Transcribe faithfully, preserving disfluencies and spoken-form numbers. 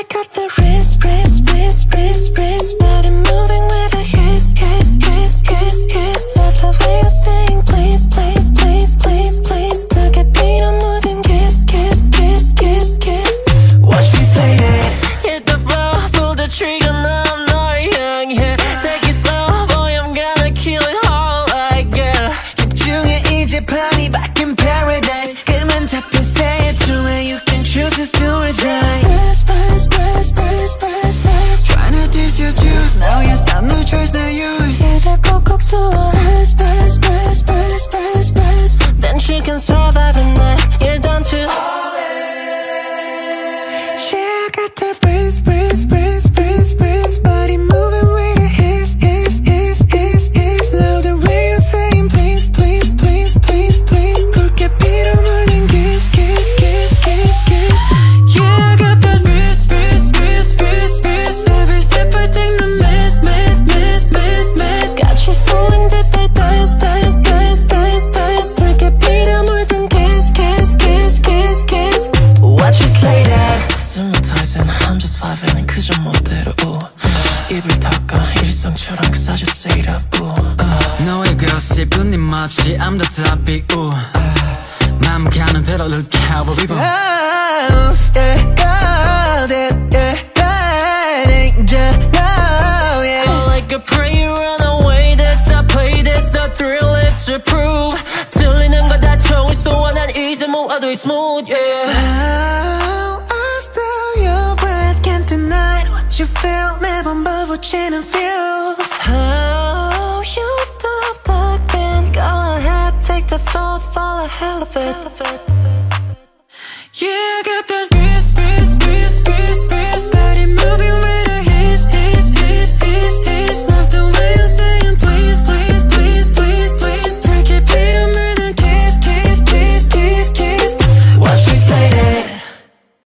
got the wrist, wrist, wrist, wrist, wrist. Body moving with a kiss, kiss, kiss, kiss, kiss. Love the way you sing, please, please, please, please, please. 뜨게 피는 모든 kiss, kiss, kiss, kiss, kiss. Watch me slay it. Hit the floor, pull the trigger, now I'm 널 향해. Take it slow, boy, I'm gonna kill it all like yeah. 집중해 이제 밤이 back in paradise. 그만 답해 say it to me. You can choose this do or die. Press, press, press, press, press, press. Tryna diss your juice. Now you stop, no choice, no use. 이제 콕콕 쏘아. Press, press, press, press, press, press. Then she can survive the night. You're done too. Yeah, I got that wrist, wrist, wrist, wrist, wrist. Body moving with a hiss, hiss, hiss, hiss, hiss. Love the way you saying please, please, please, please, please. 붉게 피어나는 kiss, kiss, kiss, kiss, kiss. Yeah, I got that wrist, wrist, wrist, wrist, wrist. Every step I take the mess, mess, mess, mess, mess. Got you falling deep, I dice, dice, dice, dice, dice. 붉게 피어나는 kiss, kiss, kiss, kiss, kiss. Watch you slay that. 스물다섯은 I'm just vibing 그저 멋대로 uh. 입을 닦아 일상처럼 cause I just say it up uh. 너의 gossip 끊임없이 I'm the topic uh. 맘 가는 대로 look how we go. Oh, yeah, got it, yeah, that ain't just now, yeah. Oh, like a prayer run away that's I play that's the thrill it's to prove 들리는 거 다 좋을 소원 난 이제 모아도 smooth yeah. Oh, I steal your breath, can't deny what you feel. 매번 부딪히는 feels. Oh, you stop talking. Go ahead, take the fall, fall a hell of it. Yeah.